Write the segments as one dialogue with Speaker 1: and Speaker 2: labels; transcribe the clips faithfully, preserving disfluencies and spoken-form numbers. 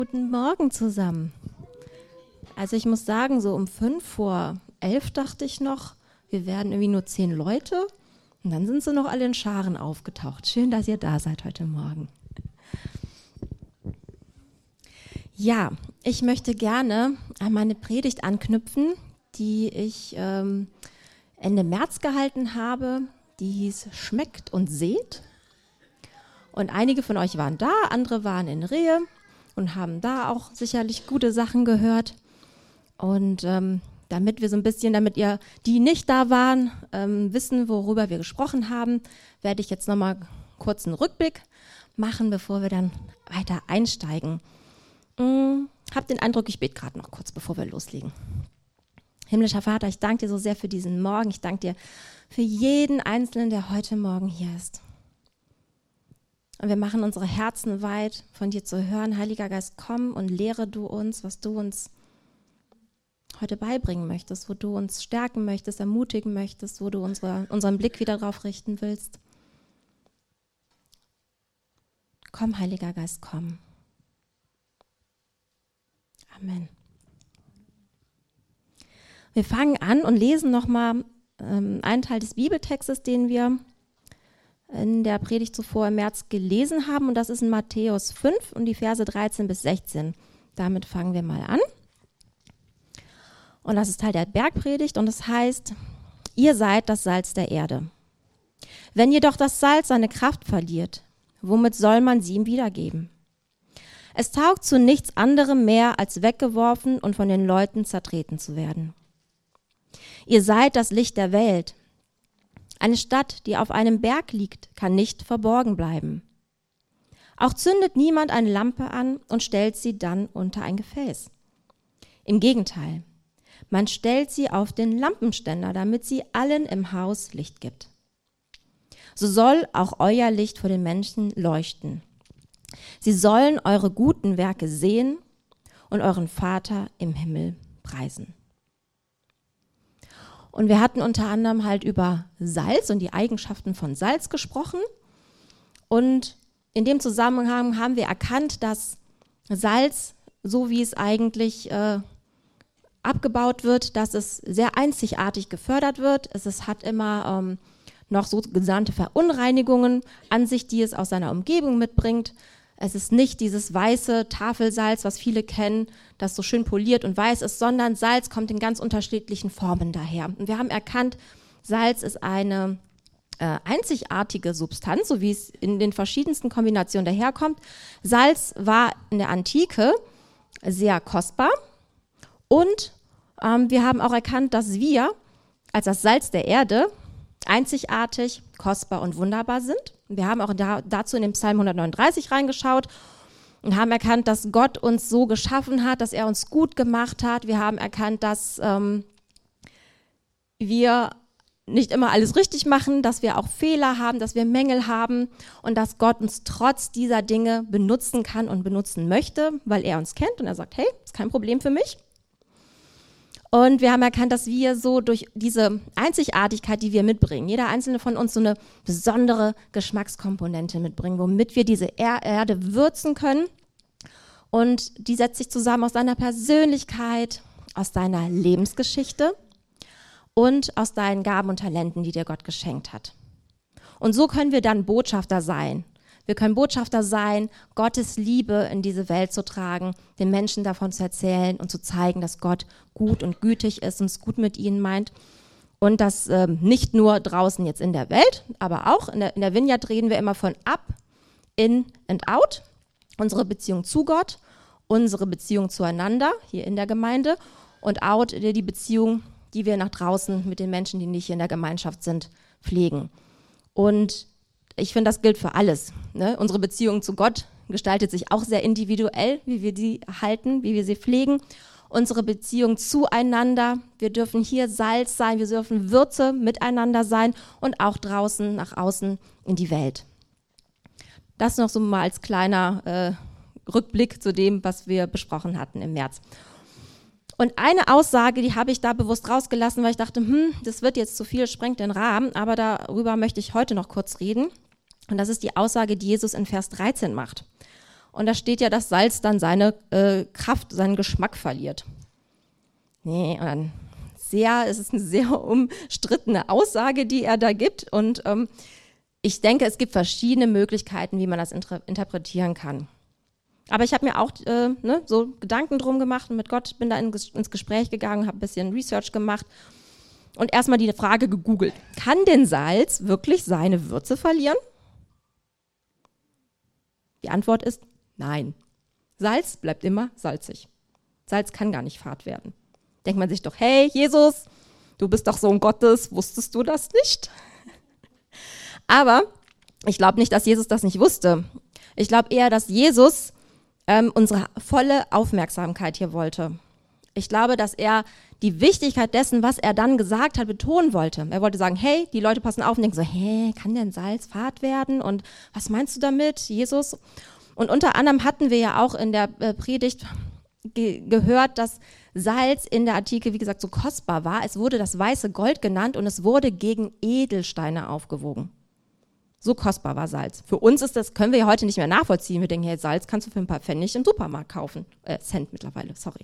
Speaker 1: Guten Morgen zusammen. Also ich muss sagen, so um fünf vor elf dachte ich noch, wir werden irgendwie nur zehn Leute und dann sind sie noch alle in Scharen aufgetaucht. Schön, dass ihr da seid heute Morgen. Ja, ich möchte gerne an meine Predigt anknüpfen, die ich ähm, Ende März gehalten habe. Die hieß Schmeckt und seht. Und einige von euch waren da, andere waren in Rehe und haben da auch sicherlich gute Sachen gehört. Und ähm, damit wir so ein bisschen, damit ihr, die nicht da waren, ähm, wissen, worüber wir gesprochen haben, werde ich jetzt nochmal kurz einen Rückblick machen, bevor wir dann weiter einsteigen. Hm, hab den Eindruck, ich bete gerade noch kurz, bevor wir loslegen. Himmlischer Vater, ich danke dir so sehr für diesen Morgen. Ich danke dir für jeden Einzelnen, der heute Morgen hier ist. Und wir machen unsere Herzen weit, von dir zu hören. Heiliger Geist, komm und lehre du uns, was du uns heute beibringen möchtest, wo du uns stärken möchtest, ermutigen möchtest, wo du unsere, unseren Blick wieder drauf richten willst. Komm, Heiliger Geist, komm. Amen. Wir fangen an und lesen nochmal ähm, einen Teil des Bibeltextes, den wir in der Predigt zuvor im März gelesen haben. Und das ist in Matthäus fünf und die Verse dreizehn bis sechzehn. Damit fangen wir mal an. Und das ist Teil der Bergpredigt und es heißt, ihr seid das Salz der Erde. Wenn jedoch das Salz seine Kraft verliert, womit soll man sie ihm wiedergeben? Es taugt zu nichts anderem mehr, als weggeworfen und von den Leuten zertreten zu werden. Ihr seid das Licht der Welt. Eine Stadt, die auf einem Berg liegt, kann nicht verborgen bleiben. Auch zündet niemand eine Lampe an und stellt sie dann unter ein Gefäß. Im Gegenteil, man stellt sie auf den Lampenständer, damit sie allen im Haus Licht gibt. So soll auch euer Licht vor den Menschen leuchten. Sie sollen eure guten Werke sehen und euren Vater im Himmel preisen. Und wir hatten unter anderem halt über Salz und die Eigenschaften von Salz gesprochen. Und in dem Zusammenhang haben wir erkannt, dass Salz, so wie es eigentlich äh, abgebaut wird, dass es sehr einzigartig gefördert wird. Es, es hat immer ähm, noch so genannte Verunreinigungen an sich, die es aus seiner Umgebung mitbringt. Es ist nicht dieses weiße Tafelsalz, was viele kennen, das so schön poliert und weiß ist, sondern Salz kommt in ganz unterschiedlichen Formen daher. Und wir haben erkannt, Salz ist eine äh, einzigartige Substanz, so wie es in den verschiedensten Kombinationen daherkommt. Salz war in der Antike sehr kostbar und ähm, wir haben auch erkannt, dass wir als das Salz der Erde einzigartig, kostbar und wunderbar sind. Wir haben auch da, dazu in den Psalm hundertneununddreißig reingeschaut und haben erkannt, dass Gott uns so geschaffen hat, dass er uns gut gemacht hat. Wir haben erkannt, dass ähm, wir nicht immer alles richtig machen, dass wir auch Fehler haben, dass wir Mängel haben und dass Gott uns trotz dieser Dinge benutzen kann und benutzen möchte, weil er uns kennt und er sagt, hey, ist kein Problem für mich. Und wir haben erkannt, dass wir so durch diese Einzigartigkeit, die wir mitbringen, jeder einzelne von uns so eine besondere Geschmackskomponente mitbringen, womit wir diese er- Erde würzen können. Und die setzt sich zusammen aus deiner Persönlichkeit, aus deiner Lebensgeschichte und aus deinen Gaben und Talenten, die dir Gott geschenkt hat. Und so können wir dann Botschafter sein. Wir können Botschafter sein, Gottes Liebe in diese Welt zu tragen, den Menschen davon zu erzählen und zu zeigen, dass Gott gut und gütig ist und es gut mit ihnen meint. Und das äh, nicht nur draußen jetzt in der Welt, aber auch in der, in der Vineyard reden wir immer von up, in and out. Unsere Beziehung zu Gott, unsere Beziehung zueinander hier in der Gemeinde und out, die Beziehung, die wir nach draußen mit den Menschen, die nicht hier in der Gemeinschaft sind, pflegen. Und ich finde, das gilt für alles. Ne? Unsere Beziehung zu Gott gestaltet sich auch sehr individuell, wie wir die halten, wie wir sie pflegen. Unsere Beziehung zueinander, wir dürfen hier Salz sein, wir dürfen Würze miteinander sein und auch draußen nach außen in die Welt. Das noch so mal als kleiner äh, Rückblick zu dem, was wir besprochen hatten im März. Und eine Aussage, die habe ich da bewusst rausgelassen, weil ich dachte, hm, das wird jetzt zu viel, sprengt den Rahmen, aber darüber möchte ich heute noch kurz reden. Und das ist die Aussage, die Jesus in Vers dreizehn macht. Und da steht ja, dass Salz dann seine äh, Kraft, seinen Geschmack verliert. Nee, und dann sehr, es ist eine sehr umstrittene Aussage, die er da gibt. Und ähm, ich denke, es gibt verschiedene Möglichkeiten, wie man das inter- interpretieren kann. Aber ich habe mir auch äh, ne, so Gedanken drum gemacht und mit Gott bin da in, ins Gespräch gegangen, habe ein bisschen Research gemacht und erstmal die Frage gegoogelt. Kann denn Salz wirklich seine Würze verlieren? Die Antwort ist nein. Salz bleibt immer salzig. Salz kann gar nicht fad werden. Denkt man sich doch, hey Jesus, du bist doch Sohn Gottes, wusstest du das nicht? Aber ich glaube nicht, dass Jesus das nicht wusste. Ich glaube eher, dass Jesus ähm, unsere volle Aufmerksamkeit hier wollte. Ich glaube, dass er die Wichtigkeit dessen, was er dann gesagt hat, betonen wollte. Er wollte sagen, hey, die Leute passen auf und denken so, hä, kann denn Salz fad werden? Und was meinst du damit, Jesus? Und unter anderem hatten wir ja auch in der äh, Predigt ge- gehört, dass Salz in der Antike, wie gesagt, so kostbar war. Es wurde das weiße Gold genannt und es wurde gegen Edelsteine aufgewogen. So kostbar war Salz. Für uns ist das, können wir ja heute nicht mehr nachvollziehen. Wir denken, hey, Salz kannst du für ein paar Pfennig im Supermarkt kaufen. Äh, Cent mittlerweile, sorry.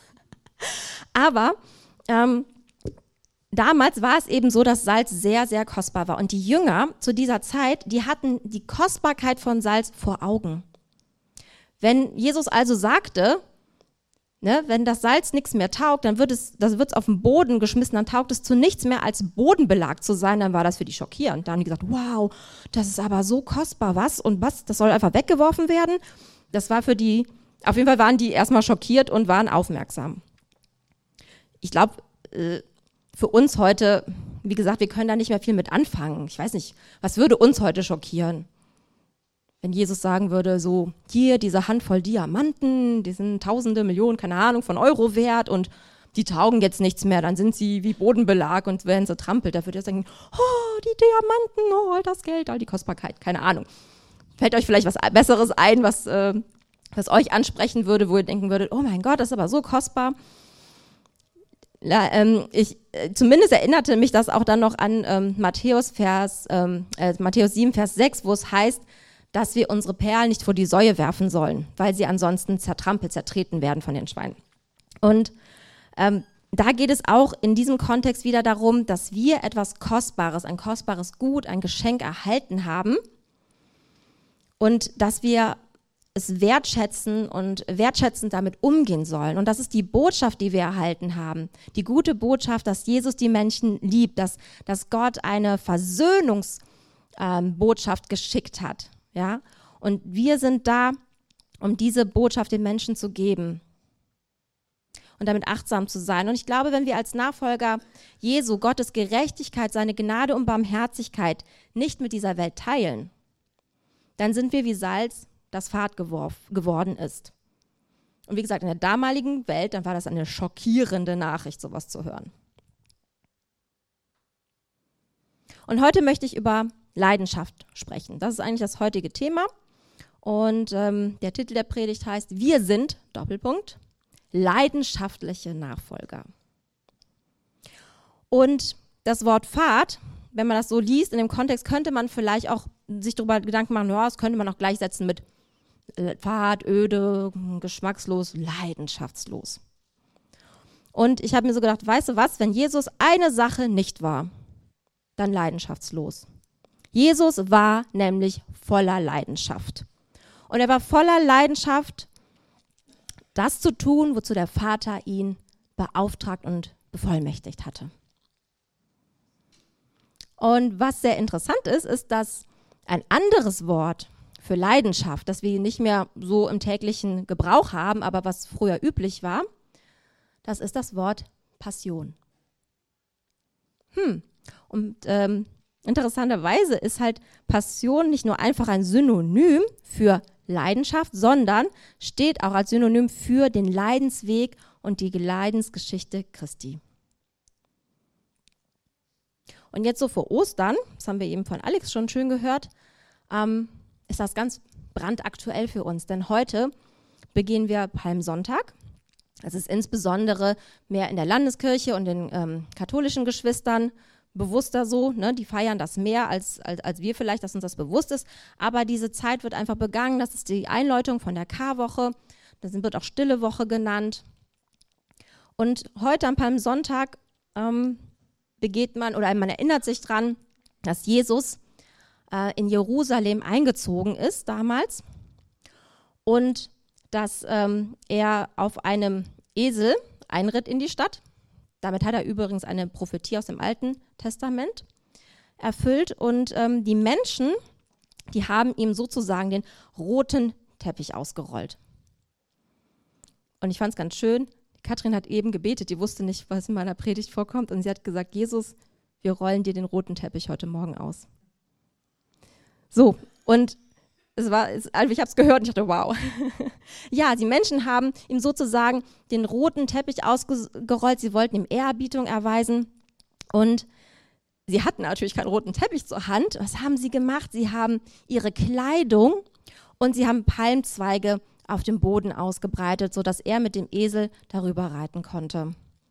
Speaker 1: Aber ähm, damals war es eben so, dass Salz sehr, sehr kostbar war. Und die Jünger zu dieser Zeit, die hatten die Kostbarkeit von Salz vor Augen. Wenn Jesus also sagte, ne, wenn das Salz nichts mehr taugt, dann wird es, das wird's auf den Boden geschmissen, dann taugt es zu nichts mehr als Bodenbelag zu sein, dann war das für die schockierend. Da haben die gesagt, wow, das ist aber so kostbar, was und was, das soll einfach weggeworfen werden. Das war für die, auf jeden Fall waren die erstmal schockiert und waren aufmerksam. Ich glaube, äh, für uns heute, wie gesagt, wir können da nicht mehr viel mit anfangen. Ich weiß nicht, was würde uns heute schockieren? Wenn Jesus sagen würde, so, hier, diese Handvoll Diamanten, die sind Tausende, Millionen, keine Ahnung, von Euro wert und die taugen jetzt nichts mehr, dann sind sie wie Bodenbelag und werden zertrampelt. Da würde er sagen, oh, die Diamanten, oh, all das Geld, all die Kostbarkeit, keine Ahnung. Fällt euch vielleicht was Besseres ein, was, äh, was euch ansprechen würde, wo ihr denken würdet, oh mein Gott, das ist aber so kostbar. Ja, ähm, ich, äh, zumindest erinnerte mich das auch dann noch an ähm, Matthäus, Vers, ähm, äh, Matthäus sieben, Vers sechs, wo es heißt, dass wir unsere Perlen nicht vor die Säue werfen sollen, weil sie ansonsten zertrampelt, zertreten werden von den Schweinen. Und ähm, da geht es auch in diesem Kontext wieder darum, dass wir etwas Kostbares, ein kostbares Gut, ein Geschenk erhalten haben und dass wir es wertschätzen und wertschätzend damit umgehen sollen. Und das ist die Botschaft, die wir erhalten haben. Die gute Botschaft, dass Jesus die Menschen liebt, dass, dass Gott eine Versöhnungsbotschaft ähm, geschickt hat. Ja? Und wir sind da, um diese Botschaft den Menschen zu geben und damit achtsam zu sein. Und ich glaube, wenn wir als Nachfolger Jesu Gottes Gerechtigkeit, seine Gnade und Barmherzigkeit nicht mit dieser Welt teilen, dann sind wir wie Salz, das fad geworf, geworden ist. Und wie gesagt, in der damaligen Welt, dann war das eine schockierende Nachricht, sowas zu hören. Und heute möchte ich über Leidenschaft sprechen. Das ist eigentlich das heutige Thema. Und ähm, der Titel der Predigt heißt, wir sind, Doppelpunkt, leidenschaftliche Nachfolger. Und das Wort Fad, wenn man das so liest, in dem Kontext könnte man vielleicht auch sich darüber Gedanken machen, ja, das könnte man auch gleichsetzen mit Fad, öde, geschmackslos, leidenschaftslos. Und ich habe mir so gedacht, weißt du was, wenn Jesus eine Sache nicht war, dann leidenschaftslos. Jesus war nämlich voller Leidenschaft. Und er war voller Leidenschaft, das zu tun, wozu der Vater ihn beauftragt und bevollmächtigt hatte. Und was sehr interessant ist, ist, dass ein anderes Wort für Leidenschaft, das wir nicht mehr so im täglichen Gebrauch haben, aber was früher üblich war, das ist das Wort Passion. Hm. Und ähm, interessanterweise ist halt Passion nicht nur einfach ein Synonym für Leidenschaft, sondern steht auch als Synonym für den Leidensweg und die Leidensgeschichte Christi. Und jetzt so vor Ostern, das haben wir eben von Alex schon schön gehört, ähm, ist das ganz brandaktuell für uns. Denn heute begehen wir Palmsonntag. Das ist insbesondere mehr in der Landeskirche und den ähm, katholischen Geschwistern bewusster so, ne? Die feiern das mehr als, als, als wir vielleicht, dass uns das bewusst ist. Aber diese Zeit wird einfach begangen. Das ist die Einläutung von der Karwoche. Das wird auch Stille Woche genannt. Und heute am Palmsonntag ähm, begeht man oder man erinnert sich dran, dass Jesus äh, in Jerusalem eingezogen ist damals und dass ähm, er auf einem Esel einritt in die Stadt. Damit hat er übrigens eine Prophetie aus dem Alten Testament erfüllt. Und ähm, die Menschen, die haben ihm sozusagen den roten Teppich ausgerollt. Und ich fand es ganz schön, Katrin hat eben gebetet, die wusste nicht, was in meiner Predigt vorkommt. Und sie hat gesagt, Jesus, wir rollen dir den roten Teppich heute Morgen aus. So, und es war, es, also ich habe es gehört und ich dachte, wow. Ja, die Menschen haben ihm sozusagen den roten Teppich ausgerollt. Sie wollten ihm Ehrerbietung erweisen. Und sie hatten natürlich keinen roten Teppich zur Hand. Was haben sie gemacht? Sie haben ihre Kleidung und sie haben Palmzweige auf dem Boden ausgebreitet, sodass er mit dem Esel darüber reiten konnte.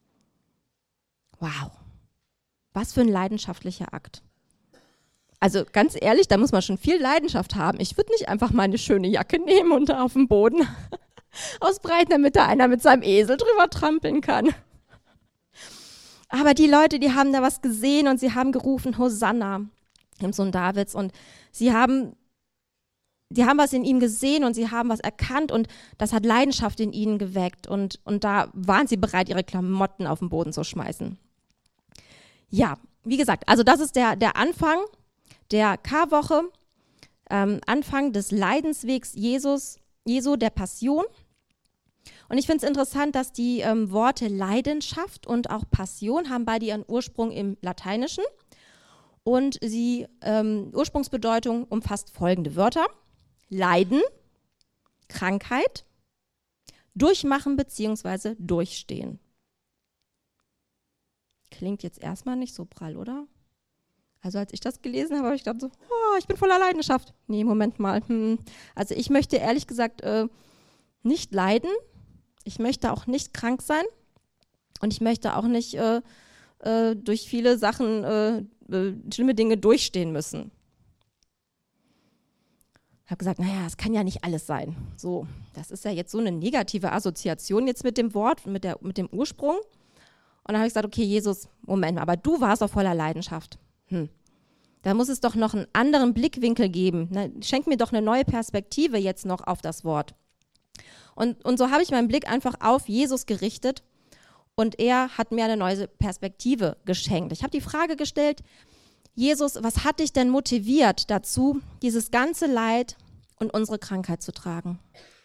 Speaker 1: Wow, was für ein leidenschaftlicher Akt. Also ganz ehrlich, da muss man schon viel Leidenschaft haben. Ich würde nicht einfach meine schöne Jacke nehmen und da auf dem Boden ausbreiten, damit da einer mit seinem Esel drüber trampeln kann. Aber die Leute, die haben da was gesehen und sie haben gerufen, Hosanna, dem Sohn Davids. Und sie haben Die haben was in ihm gesehen und sie haben was erkannt und das hat Leidenschaft in ihnen geweckt und, und da waren sie bereit, ihre Klamotten auf den Boden zu schmeißen. Ja, wie gesagt, also das ist der, der Anfang der Karwoche, ähm, Anfang des Leidenswegs Jesus, Jesu, der Passion. Und ich finde es interessant, dass die ähm, Worte Leidenschaft und auch Passion haben beide ihren Ursprung im Lateinischen und die ähm, Ursprungsbedeutung umfasst folgende Wörter. Leiden, Krankheit, durchmachen bzw. durchstehen. Klingt jetzt erstmal nicht so prall, oder? Also als ich das gelesen habe, habe ich gedacht so, oh, ich bin voller Leidenschaft. Nee, Moment mal. Hm. Also ich möchte ehrlich gesagt äh, nicht leiden. Ich möchte auch nicht krank sein. Und ich möchte auch nicht äh, äh, durch viele Sachen, äh, äh, schlimme Dinge durchstehen müssen. Ich habe gesagt, naja, es kann ja nicht alles sein. So, das ist ja jetzt so eine negative Assoziation jetzt mit dem Wort, mit, der, mit dem Ursprung. Und dann habe ich gesagt, okay, Jesus, Moment mal, aber du warst doch voller Leidenschaft. Hm. Da muss es doch noch einen anderen Blickwinkel geben. Ne? Schenk mir doch eine neue Perspektive jetzt noch auf das Wort. Und, und so habe ich meinen Blick einfach auf Jesus gerichtet und er hat mir eine neue Perspektive geschenkt. Ich habe die Frage gestellt, Jesus, was hat dich denn motiviert dazu, dieses ganze Leid und unsere Krankheit zu tragen?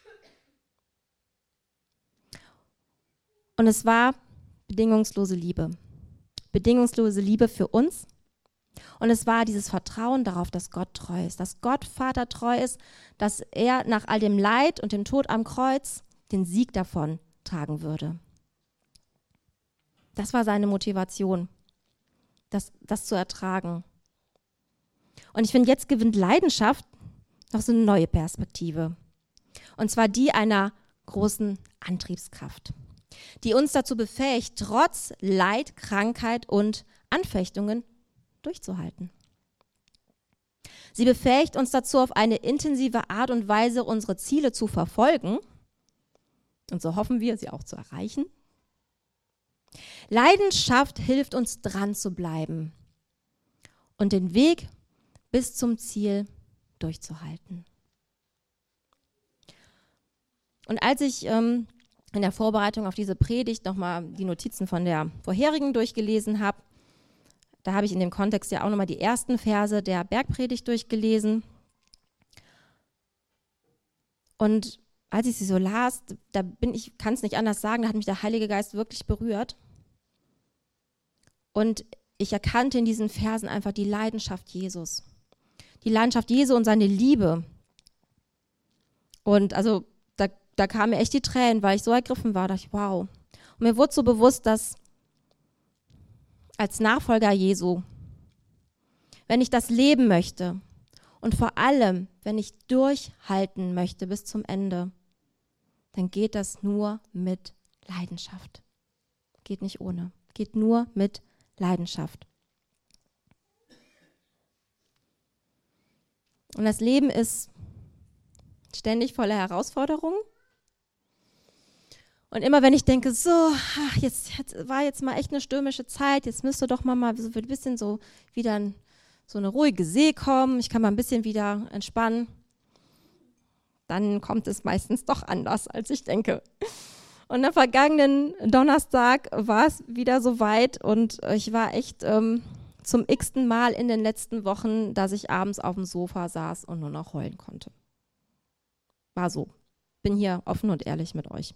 Speaker 1: Und es war bedingungslose Liebe. Bedingungslose Liebe für uns. Und es war dieses Vertrauen darauf, dass Gott treu ist, dass Gott Vater treu ist, dass er nach all dem Leid und dem Tod am Kreuz den Sieg davon tragen würde. Das war seine Motivation. Das, das zu ertragen. Und ich finde, jetzt gewinnt Leidenschaft noch so eine neue Perspektive. Und zwar die einer großen Antriebskraft, die uns dazu befähigt, trotz Leid, Krankheit und Anfechtungen durchzuhalten. Sie befähigt uns dazu, auf eine intensive Art und Weise unsere Ziele zu verfolgen. Und so hoffen wir, sie auch zu erreichen. Leidenschaft hilft uns, dran zu bleiben und den Weg bis zum Ziel durchzuhalten. Und als ich ähm, in der Vorbereitung auf diese Predigt nochmal die Notizen von der vorherigen durchgelesen habe, da habe ich in dem Kontext ja auch nochmal die ersten Verse der Bergpredigt durchgelesen. Und als ich sie so las, da bin ich, kann es nicht anders sagen, da hat mich der Heilige Geist wirklich berührt. Und ich erkannte in diesen Versen einfach die Leidenschaft Jesus. Die Leidenschaft Jesu und seine Liebe. Und also da, da kamen mir echt die Tränen, weil ich so ergriffen war, da dachte ich, wow. Und mir wurde so bewusst, dass als Nachfolger Jesu, wenn ich das leben möchte und vor allem, wenn ich durchhalten möchte bis zum Ende, dann geht das nur mit Leidenschaft. Geht nicht ohne. Geht nur mit Leidenschaft. Und das Leben ist ständig voller Herausforderungen. Und immer wenn ich denke, so, ach, jetzt, jetzt war jetzt mal echt eine stürmische Zeit, jetzt müsste doch mal, mal so ein bisschen so wieder ein, so eine ruhige See kommen, ich kann mal ein bisschen wieder entspannen, dann kommt es meistens doch anders, als ich denke. Und am vergangenen Donnerstag war es wieder so weit und ich war echt ähm, zum x-ten Mal in den letzten Wochen, dass ich abends auf dem Sofa saß und nur noch heulen konnte. War so. Bin hier offen und ehrlich mit euch.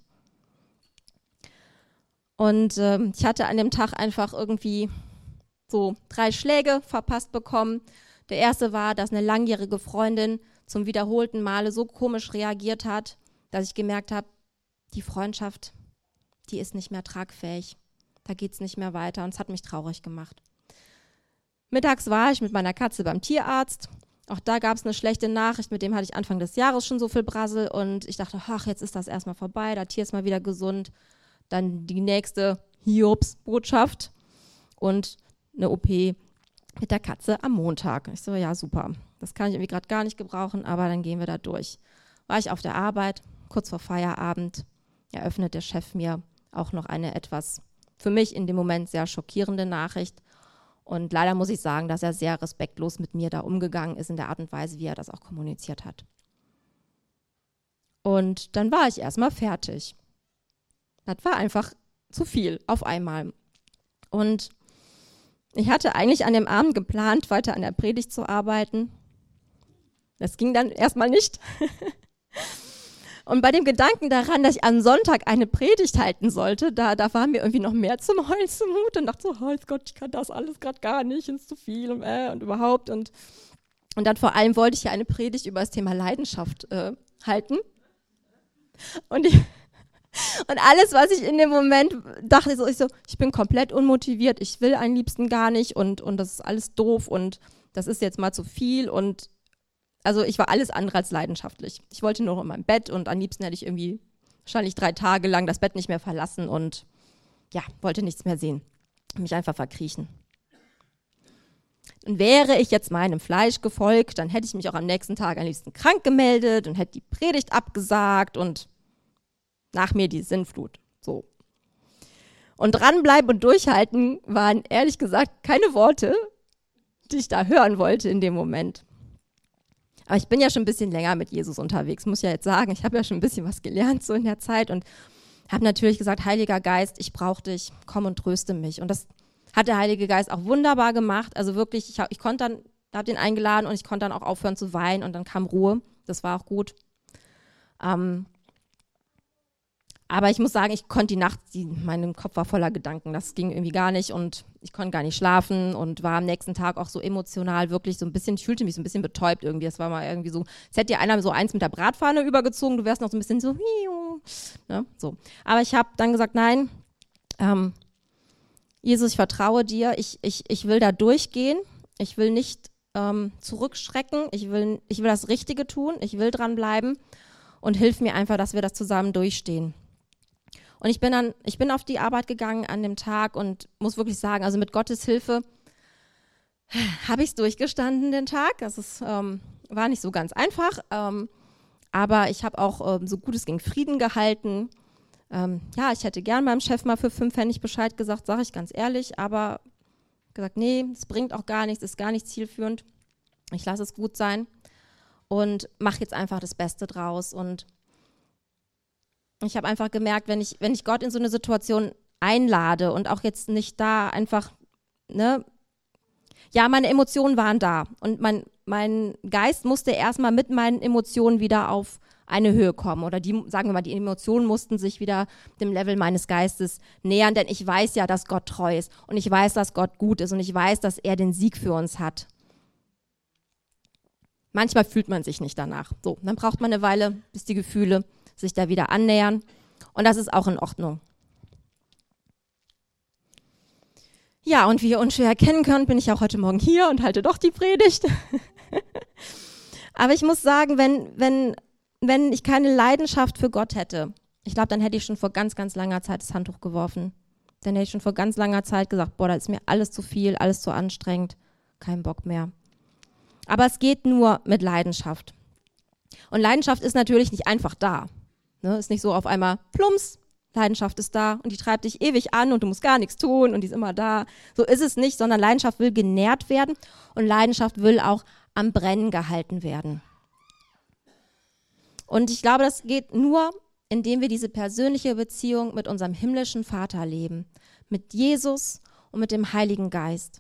Speaker 1: Und ähm, ich hatte an dem Tag einfach irgendwie so drei Schläge verpasst bekommen. Der erste war, dass eine langjährige Freundin zum wiederholten Male so komisch reagiert hat, dass ich gemerkt habe, die Freundschaft, die ist nicht mehr tragfähig. Da geht es nicht mehr weiter und es hat mich traurig gemacht. Mittags war ich mit meiner Katze beim Tierarzt. Auch da gab es eine schlechte Nachricht, mit dem hatte ich Anfang des Jahres schon so viel Brassel und ich dachte, ach, jetzt ist das erstmal vorbei, das Tier ist mal wieder gesund. Dann die nächste Hiobs-Botschaft und eine O P mit der Katze am Montag. Ich so, ja super, das kann ich irgendwie gerade gar nicht gebrauchen, aber dann gehen wir da durch. War ich auf der Arbeit, kurz vor Feierabend, eröffnet der Chef mir auch noch eine etwas für mich in dem Moment sehr schockierende Nachricht. Und leider muss ich sagen, dass er sehr respektlos mit mir da umgegangen ist in der Art und Weise, wie er das auch kommuniziert hat. Und dann war ich erstmal fertig. Das war einfach zu viel auf einmal. Und ich hatte eigentlich an dem Abend geplant, weiter an der Predigt zu arbeiten. Das ging dann erstmal nicht. Und bei dem Gedanken daran, dass ich am Sonntag eine Predigt halten sollte, da, da war mir irgendwie noch mehr zum Heulen zumute und dachte so, oh Gott, ich kann das alles gerade gar nicht, ist zu viel und, äh, und überhaupt. Und, und dann vor allem wollte ich ja eine Predigt über das Thema Leidenschaft äh, halten. Und, ich, und alles, was ich in dem Moment dachte, so, ich, so, ich bin komplett unmotiviert, ich will am liebsten gar nicht und, und das ist alles doof und das ist jetzt mal zu viel und also ich war alles andere als leidenschaftlich. Ich wollte nur noch in meinem Bett und am liebsten hätte ich irgendwie wahrscheinlich drei Tage lang das Bett nicht mehr verlassen und ja, wollte nichts mehr sehen. Mich einfach verkriechen. Und wäre ich jetzt meinem Fleisch gefolgt, dann hätte ich mich auch am nächsten Tag am liebsten krank gemeldet und hätte die Predigt abgesagt und nach mir die Sinnflut. So. Und dranbleiben und durchhalten waren ehrlich gesagt keine Worte, die ich da hören wollte in dem Moment. Aber ich bin ja schon ein bisschen länger mit Jesus unterwegs, muss ja jetzt sagen. Ich habe ja schon ein bisschen was gelernt so in der Zeit und habe natürlich gesagt, Heiliger Geist, ich brauche dich, komm und tröste mich. Und das hat der Heilige Geist auch wunderbar gemacht. Also wirklich, ich, hab, ich konnte dann, habe den eingeladen und ich konnte dann auch aufhören zu weinen und dann kam Ruhe. Das war auch gut. Ähm, aber ich muss sagen, ich konnte die Nacht, die, mein Kopf war voller Gedanken, das ging irgendwie gar nicht und ich konnte gar nicht schlafen und war am nächsten Tag auch so emotional wirklich so ein bisschen, ich fühlte mich so ein bisschen betäubt irgendwie, das war mal irgendwie so, es hätte dir einer so eins mit der Bratpfanne übergezogen, du wärst noch so ein bisschen so, ne, so. Aber ich habe dann gesagt, nein, ähm, Jesus, ich vertraue dir, ich, ich, ich will da durchgehen, ich will nicht ähm, zurückschrecken, ich will, ich will das Richtige tun, ich will dranbleiben und hilf mir einfach, dass wir das zusammen durchstehen. Und ich bin dann, ich bin auf die Arbeit gegangen an dem Tag und muss wirklich sagen, also mit Gottes Hilfe habe ich es durchgestanden den Tag. Das ist, ähm, war nicht so ganz einfach, ähm, aber ich habe auch ähm, so gut es ging Frieden gehalten. Ähm, ja, ich hätte gern meinem Chef mal für fünf Pfennig Bescheid gesagt, sage ich ganz ehrlich, aber gesagt, nee, es bringt auch gar nichts, ist gar nicht zielführend. Ich lasse es gut sein und mache jetzt einfach das Beste draus. Und ich habe einfach gemerkt, wenn ich, wenn ich Gott in so eine Situation einlade und auch jetzt nicht da einfach, ne, ja, meine Emotionen waren da und mein, mein Geist musste erstmal mit meinen Emotionen wieder auf eine Höhe kommen oder die, sagen wir mal, die Emotionen mussten sich wieder dem Level meines Geistes nähern, denn ich weiß ja, dass Gott treu ist und ich weiß, dass Gott gut ist und ich weiß, dass er den Sieg für uns hat. Manchmal fühlt man sich nicht danach. So, dann braucht man eine Weile, bis die Gefühle sich da wieder annähern. Und das ist auch in Ordnung. Ja, und wie ihr unschwer erkennen könnt, bin ich auch heute Morgen hier und halte doch die Predigt. Aber ich muss sagen, wenn, wenn, wenn ich keine Leidenschaft für Gott hätte, ich glaube, dann hätte ich schon vor ganz, ganz langer Zeit das Handtuch geworfen. Dann hätte ich schon vor ganz langer Zeit gesagt, boah, das ist mir alles zu viel, alles zu anstrengend, kein Bock mehr. Aber es geht nur mit Leidenschaft. Und Leidenschaft ist natürlich nicht einfach da. Ne? Ist nicht so auf einmal plumps, Leidenschaft ist da und die treibt dich ewig an und du musst gar nichts tun und die ist immer da. So ist es nicht, sondern Leidenschaft will genährt werden und Leidenschaft will auch am Brennen gehalten werden. Und ich glaube, das geht nur, indem wir diese persönliche Beziehung mit unserem himmlischen Vater leben, mit Jesus und mit dem Heiligen Geist.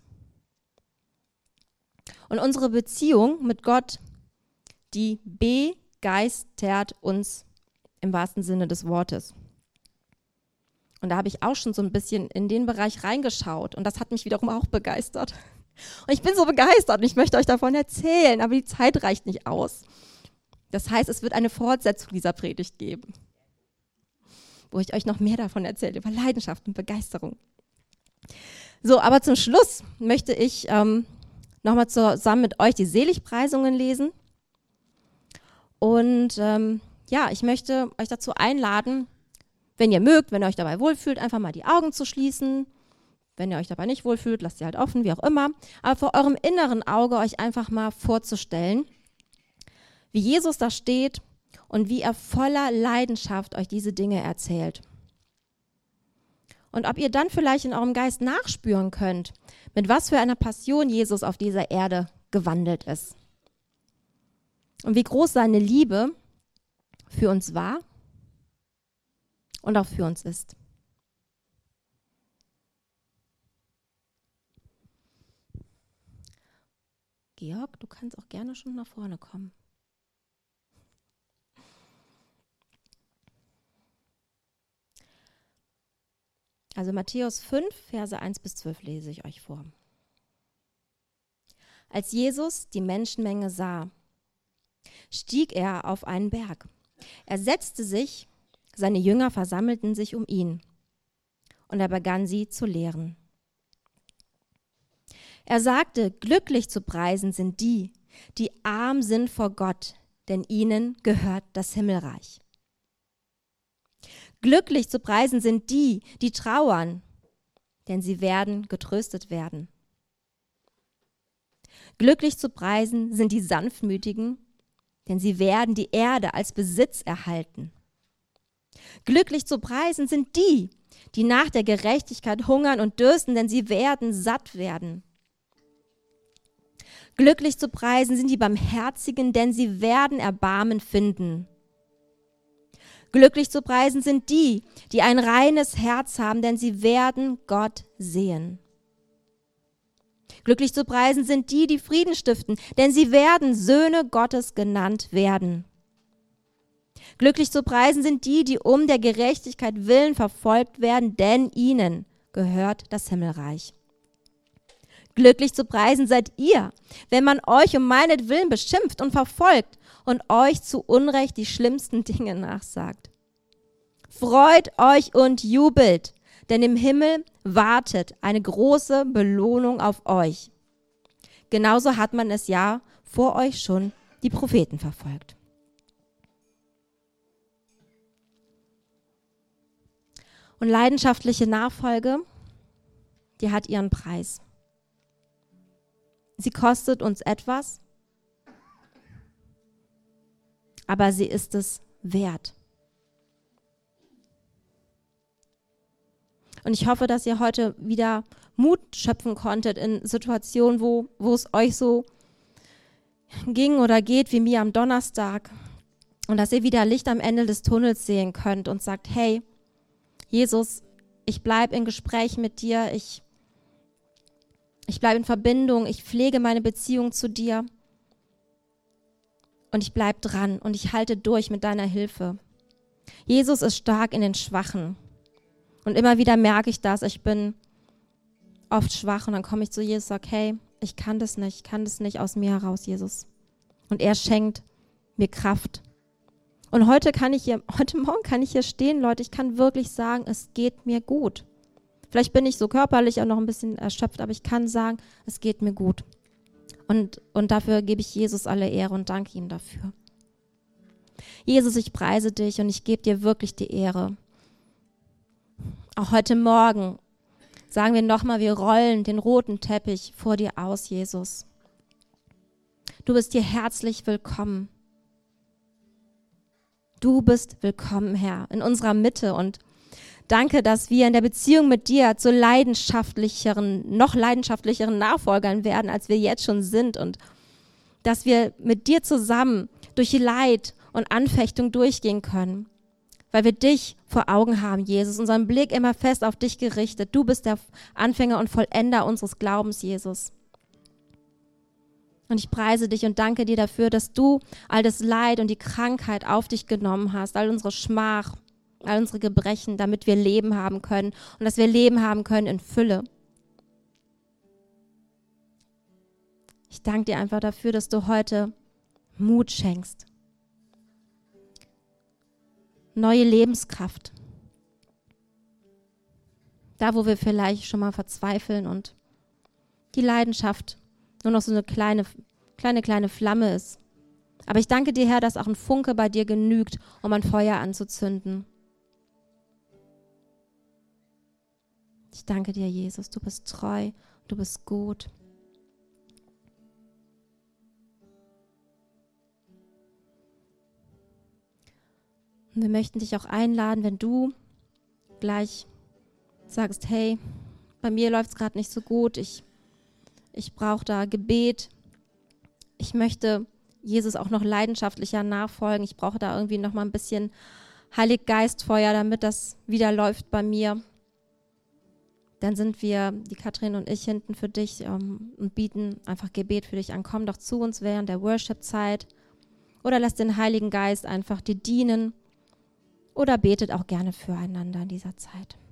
Speaker 1: Und unsere Beziehung mit Gott, die begeistert uns im wahrsten Sinne des Wortes. Und da habe ich auch schon so ein bisschen in den Bereich reingeschaut und das hat mich wiederum auch begeistert. Und ich bin so begeistert und ich möchte euch davon erzählen, aber die Zeit reicht nicht aus. Das heißt, es wird eine Fortsetzung dieser Predigt geben, wo ich euch noch mehr davon erzähle, über Leidenschaft und Begeisterung. So, aber zum Schluss möchte ich ähm, nochmal zusammen mit euch die Seligpreisungen lesen. Und ähm, ja, ich möchte euch dazu einladen, wenn ihr mögt, wenn ihr euch dabei wohlfühlt, einfach mal die Augen zu schließen. Wenn ihr euch dabei nicht wohlfühlt, lasst sie halt offen, wie auch immer. Aber vor eurem inneren Auge euch einfach mal vorzustellen, wie Jesus da steht und wie er voller Leidenschaft euch diese Dinge erzählt. Und ob ihr dann vielleicht in eurem Geist nachspüren könnt, mit was für einer Passion Jesus auf dieser Erde gewandelt ist. Und wie groß seine Liebe für uns war und auch für uns ist. Georg, du kannst auch gerne schon nach vorne kommen. Also Matthäus fünf, Verse eins bis zwölf lese ich euch vor. Als Jesus die Menschenmenge sah, stieg er auf einen Berg. Er setzte sich, seine Jünger versammelten sich um ihn und er begann sie zu lehren. Er sagte, glücklich zu preisen sind die, die arm sind vor Gott, denn ihnen gehört das Himmelreich. Glücklich zu preisen sind die, die trauern, denn sie werden getröstet werden. Glücklich zu preisen sind die Sanftmütigen, denn sie werden die Erde als Besitz erhalten. Glücklich zu preisen sind die, die nach der Gerechtigkeit hungern und dürsten, denn sie werden satt werden. Glücklich zu preisen sind die Barmherzigen, denn sie werden Erbarmen finden. Glücklich zu preisen sind die, die ein reines Herz haben, denn sie werden Gott sehen. Glücklich zu preisen sind die, die Frieden stiften, denn sie werden Söhne Gottes genannt werden. Glücklich zu preisen sind die, die um der Gerechtigkeit willen verfolgt werden, denn ihnen gehört das Himmelreich. Glücklich zu preisen seid ihr, wenn man euch um meinetwillen beschimpft und verfolgt und euch zu Unrecht die schlimmsten Dinge nachsagt. Freut euch und jubelt, denn im Himmel wartet eine große Belohnung auf euch. Genauso hat man es ja vor euch schon die Propheten verfolgt. Und leidenschaftliche Nachfolge, die hat ihren Preis. Sie kostet uns etwas, aber sie ist es wert. Und ich hoffe, dass ihr heute wieder Mut schöpfen konntet in Situationen, wo, wo es euch so ging oder geht wie mir am Donnerstag. Und dass ihr wieder Licht am Ende des Tunnels sehen könnt und sagt, hey, Jesus, ich bleibe in Gespräch mit dir, ich, ich bleibe in Verbindung, ich pflege meine Beziehung zu dir und ich bleibe dran und ich halte durch mit deiner Hilfe. Jesus ist stark in den Schwachen und immer wieder merke ich das, ich bin oft schwach und dann komme ich zu Jesus und sage, hey, ich kann das nicht, ich kann das nicht aus mir heraus, Jesus. Und er schenkt mir Kraft. Und heute kann ich hier, heute Morgen kann ich hier stehen, Leute, ich kann wirklich sagen, es geht mir gut. Vielleicht bin ich so körperlich auch noch ein bisschen erschöpft, aber ich kann sagen, es geht mir gut. Und, und dafür gebe ich Jesus alle Ehre und danke ihm dafür. Jesus, ich preise dich und ich gebe dir wirklich die Ehre. Auch heute Morgen sagen wir nochmal, wir rollen den roten Teppich vor dir aus, Jesus. Du bist hier herzlich willkommen. Du bist willkommen, Herr, in unserer Mitte. Und danke, dass wir in der Beziehung mit dir zu leidenschaftlicheren, noch leidenschaftlicheren Nachfolgern werden, als wir jetzt schon sind. Und dass wir mit dir zusammen durch Leid und Anfechtung durchgehen können. Weil wir dich vor Augen haben, Jesus, unseren Blick immer fest auf dich gerichtet. Du bist der Anfänger und Vollender unseres Glaubens, Jesus. Und ich preise dich und danke dir dafür, dass du all das Leid und die Krankheit auf dich genommen hast, all unsere Schmach, all unsere Gebrechen, damit wir Leben haben können und dass wir Leben haben können in Fülle. Ich danke dir einfach dafür, dass du heute Mut schenkst. Neue Lebenskraft. Da, wo wir vielleicht schon mal verzweifeln und die Leidenschaft nur noch so eine kleine, kleine, kleine Flamme ist. Aber ich danke dir, Herr, dass auch ein Funke bei dir genügt, um ein Feuer anzuzünden. Ich danke dir, Jesus, du bist treu, du bist gut. Und wir möchten dich auch einladen, wenn du gleich sagst, hey, bei mir läuft es gerade nicht so gut, ich Ich brauche da Gebet. Ich möchte Jesus auch noch leidenschaftlicher nachfolgen. Ich brauche da irgendwie noch mal ein bisschen Heiliggeistfeuer, damit das wieder läuft bei mir. Dann sind wir, die Katrin und ich, hinten für dich ähm, und bieten einfach Gebet für dich an. Komm doch zu uns während der Worship-Zeit oder lass den Heiligen Geist einfach dir dienen oder betet auch gerne füreinander in dieser Zeit.